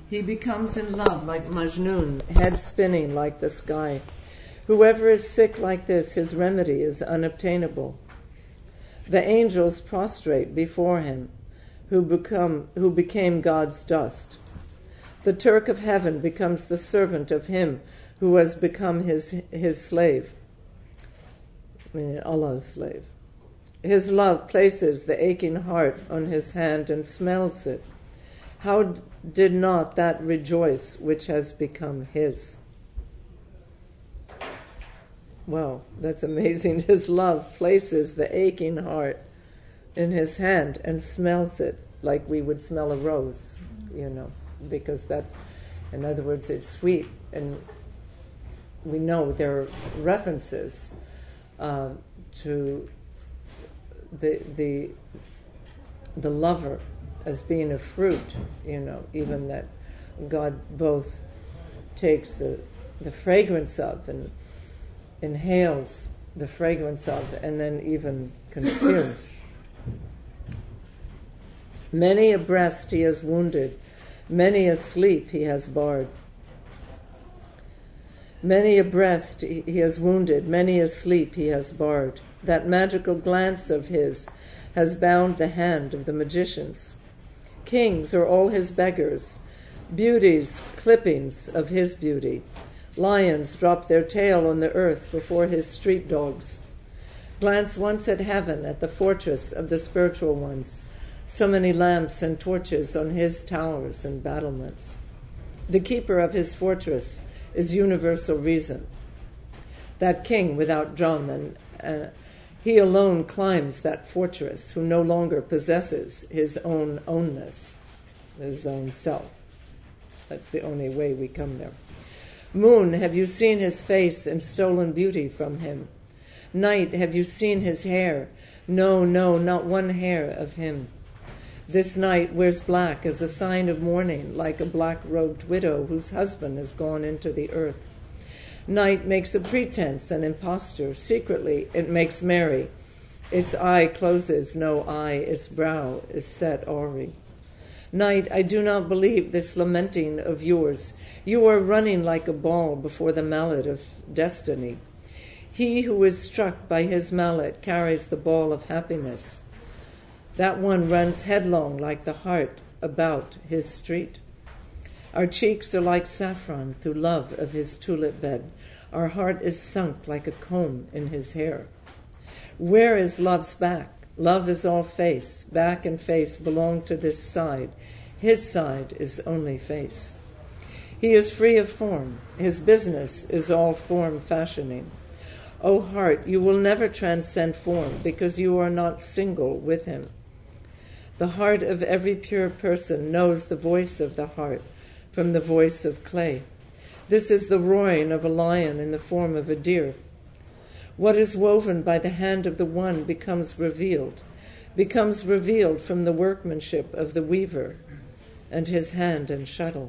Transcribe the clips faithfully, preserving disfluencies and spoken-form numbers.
He becomes in love like Majnun, head spinning like the sky. Whoever is sick like this, his remedy is unobtainable. The angels prostrate before him, who become who became God's dust. The Turk of heaven becomes the servant of him who has become his his slave, meaning Allah's slave. His love places the aching heart on his hand and smells it. How d- did not that rejoice which has become his? Wow, that's amazing. His love places the aching heart in his hand and smells it like we would smell a rose, you know, because that's, in other words, it's sweet. And we know there are references uh, to the the the lover as being a fruit, you know, even that God both takes the the fragrance of and inhales the fragrance of and then even consumes. Many a breast he has wounded, many a sleep he has barred. Many a breast he has wounded, many a sleep he has barred. That magical glance of his has bound the hand of the magicians. Kings are all his beggars, beauties clippings of his beauty. Lions drop their tail on the earth before his street dogs. Glance once at heaven, at the fortress of the spiritual ones. So many lamps and torches on his towers and battlements. The keeper of his fortress is universal reason. That king without drum, and uh, he alone climbs that fortress, who no longer possesses his own ownness, his own self. That's the only way we come there. Moon, have you seen his face and stolen beauty from him? Night, have you seen his hair? No, no, not one hair of him. This night wears black as a sign of mourning, like a black-robed widow whose husband has gone into the earth. Night makes a pretense, an impostor. Secretly it makes merry. Its eye closes no eye, its brow is set awry. Night, I do not believe this lamenting of yours. You are running like a ball before the mallet of destiny. He who is struck by his mallet carries the ball of happiness. That one runs headlong like the hart about his street. Our cheeks are like saffron through love of his tulip bed. Our heart is sunk like a comb in his hair. Where is love's back? Love is all face. Back and face belong to this side. His side is only face. He is free of form. His business is all form fashioning. O heart, you will never transcend form because you are not single with him. The heart of every pure person knows the voice of the heart from the voice of clay. This is the roaring of a lion in the form of a deer. What is woven by the hand of the one becomes revealed, becomes revealed from the workmanship of the weaver and his hand and shuttle.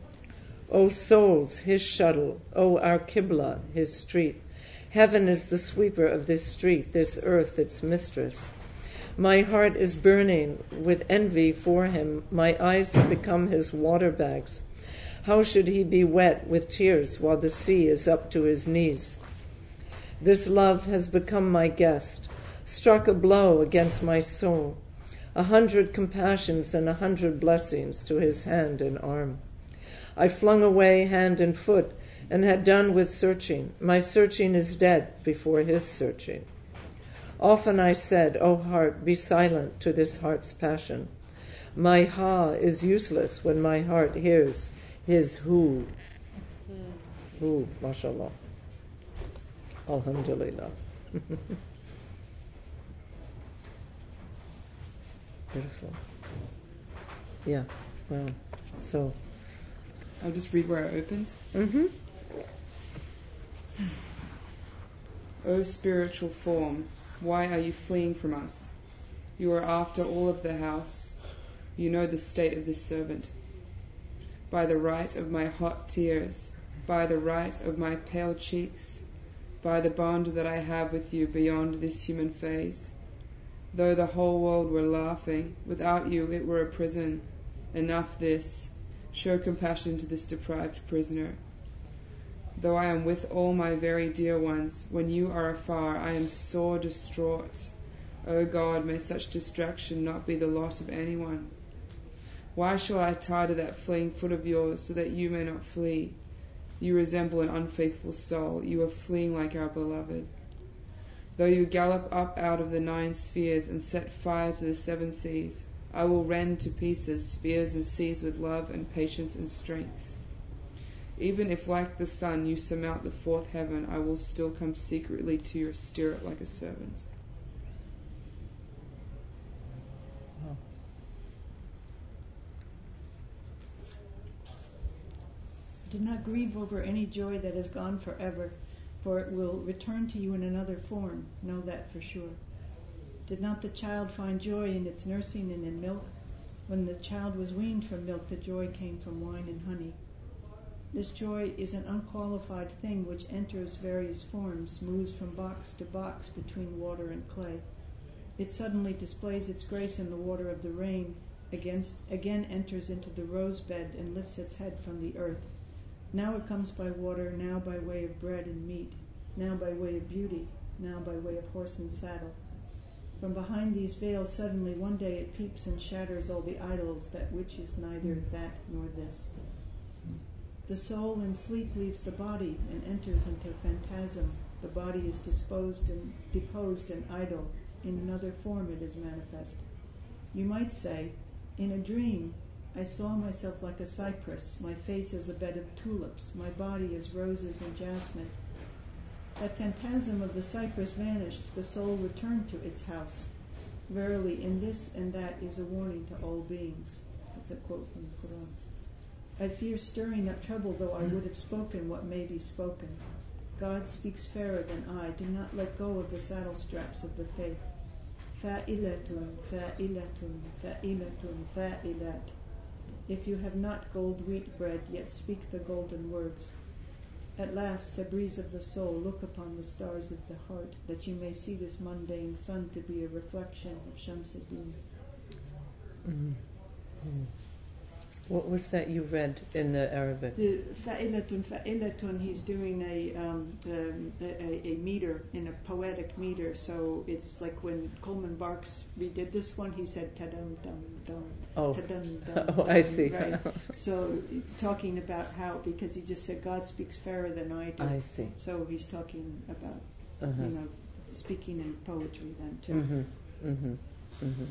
O souls, his shuttle, O our Qibla, his street. Heaven is the sweeper of this street, this earth its mistress. My heart is burning with envy for him. My eyes have become his water bags. How should he be wet with tears while the sea is up to his knees? This love has become my guest, struck a blow against my soul. A hundred compassions and a hundred blessings to his hand and arm. I flung away hand and foot and had done with searching. My searching is dead before his searching. Often I said, O heart, be silent to this heart's passion. My ha is useless when my heart hears his hu. Hu, mashallah. Alhamdulillah. Beautiful. Yeah, wow. So, I'll just read where I opened. Mm-hmm. O spiritual form, why are you fleeing from us? You are after all of the house. You know the state of this servant. By the right of my hot tears, by the right of my pale cheeks, by the bond that I have with you beyond this human phase. Though the whole world were laughing, without you it were a prison. Enough this. Show compassion to this deprived prisoner. Though I am with all my very dear ones, when you are afar, I am sore distraught. O God, may such distraction not be the lot of anyone. Why shall I tie to that fleeing foot of yours, so that you may not flee? You resemble an unfaithful soul. You are fleeing like our beloved. Though you gallop up out of the nine spheres and set fire to the seven seas, I will rend to pieces spheres and seas with love and patience and strength. Even if, like the sun, you surmount the fourth heaven, I will still come secretly to your stirrup like a servant. Do not grieve over any joy that is gone forever, for it will return to you in another form. Know that for sure. Did not the child find joy in its nursing and in milk? When the child was weaned from milk, the joy came from wine and honey. This joy is an unqualified thing which enters various forms, moves from box to box between water and clay. It suddenly displays its grace in the water of the rain, against, again enters into the rose bed and lifts its head from the earth. Now it comes by water, now by way of bread and meat, now by way of beauty, now by way of horse and saddle. From behind these veils suddenly one day it peeps and shatters all the idols, that which is neither that nor this. The soul in sleep leaves the body and enters into phantasm. The body is disposed and deposed and idle. In another form it is manifest. You might say, in a dream, I saw myself like a cypress, my face as a bed of tulips, my body as roses and jasmine. That phantasm of the cypress vanished, the soul returned to its house. Verily, in this and that is a warning to all beings. That's a quote from the Quran. I fear stirring up trouble, though I would have spoken what may be spoken. God speaks fairer than I. Do not let go of the saddle straps of the faith. Fa'ilatun, fa'ilatun, fa'ilatun, fa'ilat. If you have not gold wheat bread, yet speak the golden words. At last, a breeze of the soul, look upon the stars of the heart, that you may see this mundane sun to be a reflection of Shamsuddin. Mm-hmm. Mm-hmm. What was that you read in the Arabic? The fa'ilatun, fa'ilatun, he's doing a, um, um, a a meter, in a poetic meter, so it's like when Coleman Barks redid this one, he said ta-dum, dum, dum, oh. ta-dum, dum, Oh, dum, I see. Right? So talking about how, because he just said God speaks fairer than I do. I see. So he's talking about, uh-huh. you know, speaking in poetry then too. Mm-hmm. Mm-hmm. Mm-hmm.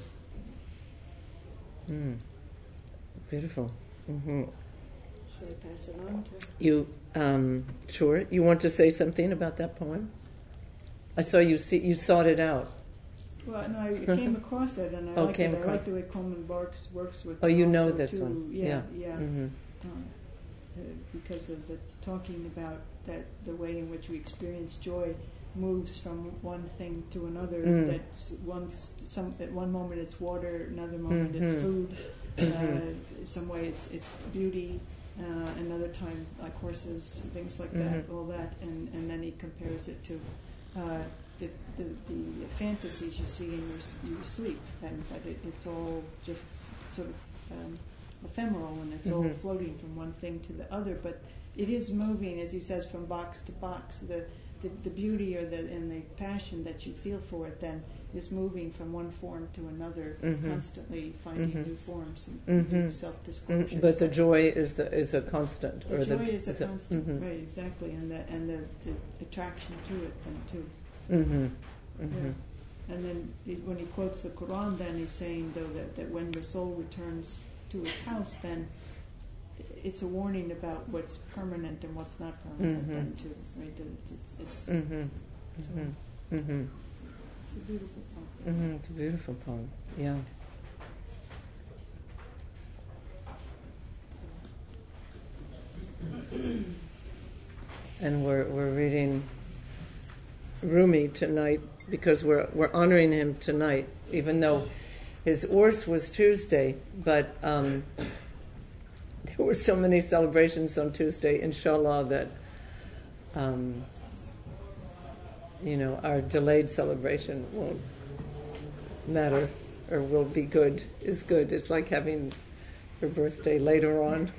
Mm. Beautiful. Mm-hmm. Should I pass it on to you? Um, sure. You want to say something about that poem? I saw you see you sought it out. Well, no, I came across it, and I oh, like came it. I across like the way Coleman Barks works with. Oh, you know also this too. one? Yeah, Yeah. yeah. Mm-hmm. Um, uh, because of the talking about that, the way in which we experience joy moves from one thing to another. Mm. That's once some at one moment it's water, another moment mm-hmm. it's food. Mm-hmm. Uh, some way it's it's beauty. Uh, another time like horses, things like mm-hmm. that, all that, and and then he compares it to. Uh, The, the, the fantasies you see in your, your sleep, then, but it, it's all just sort of um, ephemeral, and it's mm-hmm. all floating from one thing to the other. But it is moving, as he says, from box to box. The the, the beauty or the and the passion that you feel for it then is moving from one form to another, mm-hmm. constantly finding mm-hmm. new forms and mm-hmm. new self-disclosures. Mm-hmm. But the joy is the is a constant. The or joy the, is a is constant, mm-hmm. right? Exactly, and the and the, the attraction to it then too. Mm-hmm. Mm-hmm. Yeah. And then it, when he quotes the Quran, then he's saying, though, that, that when the soul returns to its house, then it's a warning about what's permanent and what's not permanent, mm-hmm. then too, right? It's, it's, mm-hmm. so Mm-hmm. Mm-hmm. It's a beautiful poem. Mm-hmm. It's a beautiful poem, yeah. And we're we're reading Rumi tonight because we're we're honoring him tonight, even though his Urs was Tuesday, but um, there were so many celebrations on Tuesday, inshallah, that um, you know, our delayed celebration won't matter or will be good, is good. It's like having her birthday later on.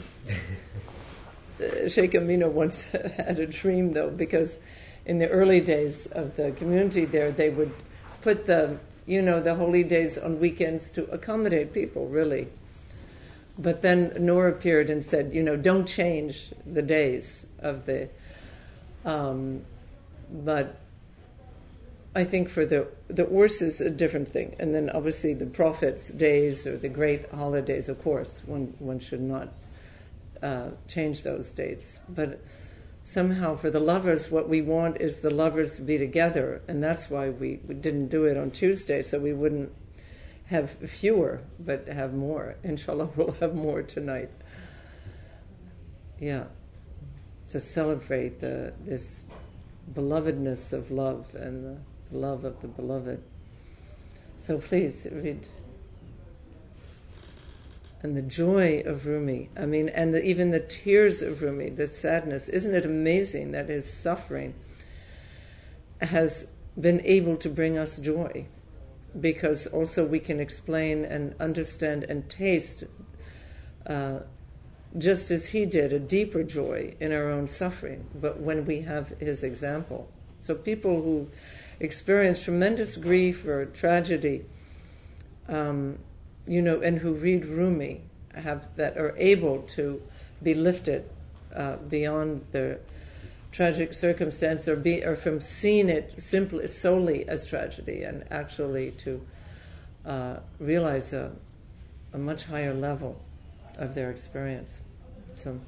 Sheikh Amina once had a dream, though, because in the early days of the community there, they would put the, you know, the holy days on weekends to accommodate people, really. But then Noor appeared and said, you know, don't change the days of the... Um, but I think for the the Urs is a different thing. And then obviously the Prophet's days or the great holidays, of course, one, one should not uh, change those dates. But somehow for the lovers, what we want is the lovers to be together. And that's why we, we didn't do it on Tuesday, so we wouldn't have fewer, but have more. Inshallah, we'll have more tonight. Yeah. To celebrate the this belovedness of love and the love of the beloved. So please read. And the joy of Rumi, I mean, and the, even the tears of Rumi, the sadness. Isn't it amazing that his suffering has been able to bring us joy? Because also we can explain and understand and taste, uh, just as he did, a deeper joy in our own suffering, but when we have his example. So people who experience tremendous grief or tragedy, um, you know, and who read Rumi, have that are able to be lifted uh, beyond their tragic circumstance, or be or from seeing it simply solely as tragedy, and actually to uh, realize a, a much higher level of their experience. So,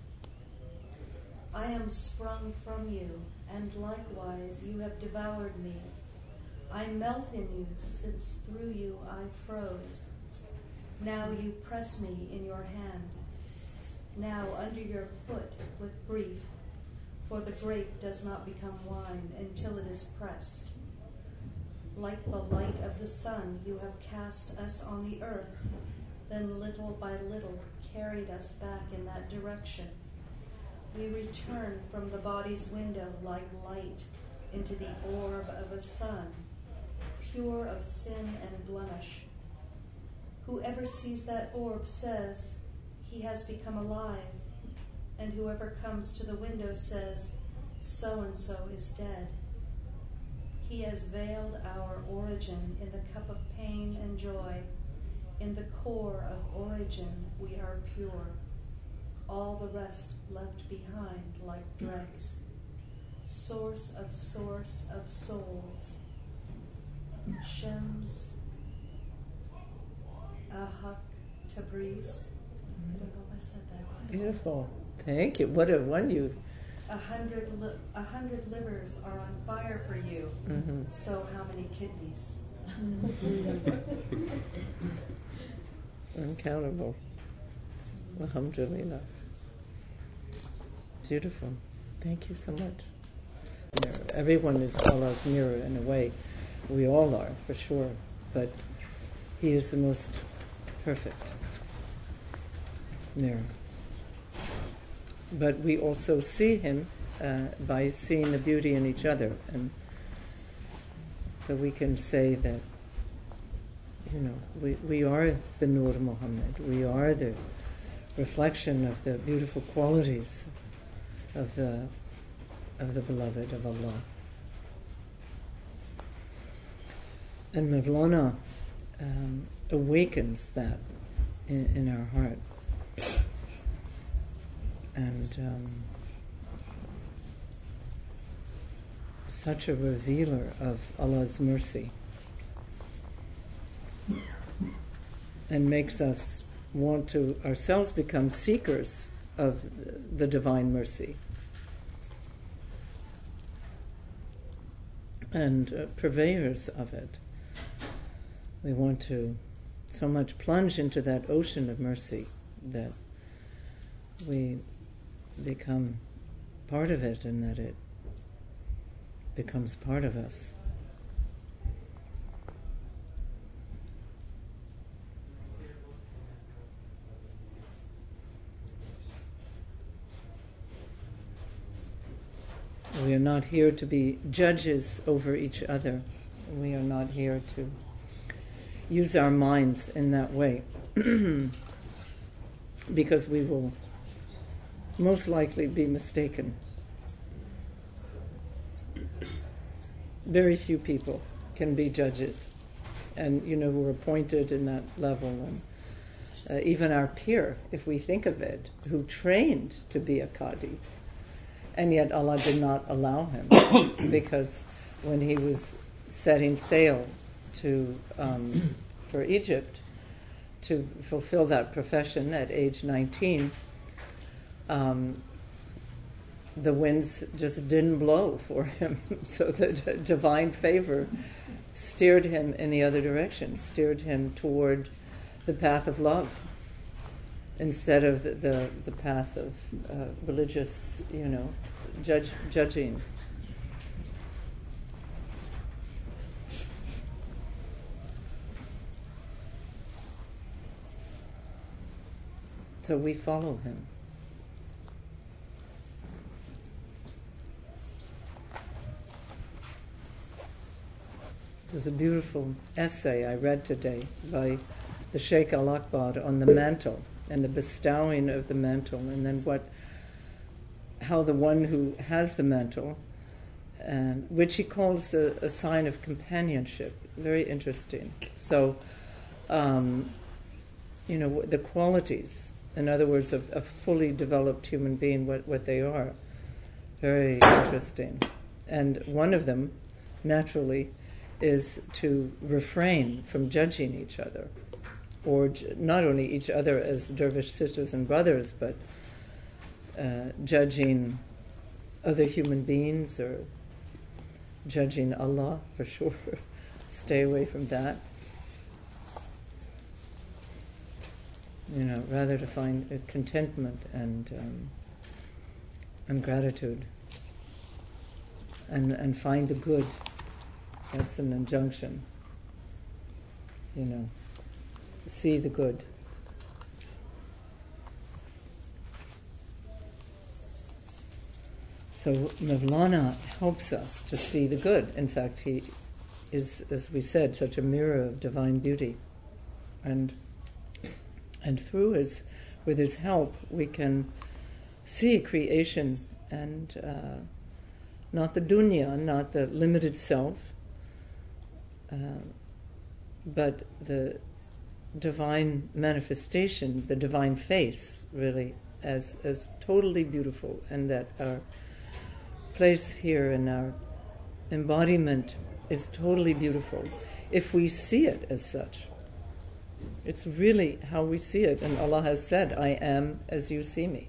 I am sprung from you, and likewise you have devoured me. I melt in you, since through you I froze. Now you press me in your hand. Now under your foot with grief, for the grape does not become wine until it is pressed. Like the light of the sun, you have cast us on the earth, then little by little carried us back in that direction. We return from the body's window like light into the orb of a sun, pure of sin and blemish. Whoever sees that orb says, he has become alive, and whoever comes to the window says, so-and-so is dead. He has veiled our origin in the cup of pain and joy. In the core of origin we are pure. All the rest left behind like dregs. Source of source of souls. Shems Ahak Tabriz. I don't know if I said that right. beautiful. Thank you. What a one you... A hundred, li- a hundred livers are on fire for you. Mm-hmm. So how many kidneys? Uncountable. Alhamdulillah. Beautiful. Thank you so much. Everyone is Allah's mirror in a way. We all are, for sure. But He is the most perfect mirror. But we also see Him uh, by seeing the beauty in each other. And so we can say that, you know, we, we are the Nur Muhammad. We are the reflection of the beautiful qualities of the of the beloved of Allah. And Mawlana um, awakens that in, in our heart. And um, such a revealer of Allah's mercy, and makes us want to ourselves become seekers of the divine mercy and uh, purveyors of it. We want to so much plunge into that ocean of mercy that we become part of it, and that it becomes part of us. We are not here to be judges over each other. We are not here to use our minds in that way. because we will most likely be mistaken. Very few people can be judges, and you know, who are appointed in that level, and uh, even our peer, if we think of it, who trained to be a Qadi, and yet Allah did not allow him because when he was setting sail to um, for Egypt to fulfill that profession at age nineteen, um, the winds just didn't blow for him. So the d- divine favor steered him in the other direction, steered him toward the path of love instead of the, the, the path of uh, religious, you know, judge, judging. So we follow him. This is a beautiful essay I read today by the Sheikh Al-Akbar on the mantle and the bestowing of the mantle, and then what, how the one who has the mantle, and which he calls a, a sign of companionship. Very interesting. So, um, you know, the qualities, in other words, of a fully developed human being, what, what they are. Very interesting. And one of them, naturally, is to refrain from judging each other, or j- not only each other as dervish sisters and brothers, but uh, judging other human beings or judging Allah, for sure. Stay away from that. You know, rather to find uh, contentment and um, and gratitude, and and find the good. That's an injunction. You know, see the good. So Mevlana helps us to see the good. In fact, he is, as we said, such a mirror of divine beauty, and and through his, with his help, we can see creation and uh, not the dunya, not the limited self. Uh, but the divine manifestation, the divine face, really, as as totally beautiful, and that our place here in our embodiment is totally beautiful if we see it as such. It's really how we see it, and Allah has said, "I am as you see me."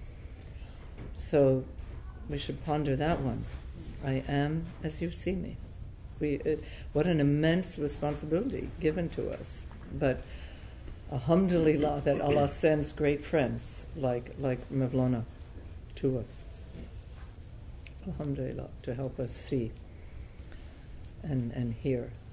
So we should ponder that one. I am as you see me. We, uh, what an immense responsibility given to us. But alhamdulillah that Allah sends great friends like like Mevlana to us. Alhamdulillah, to help us see and, and hear.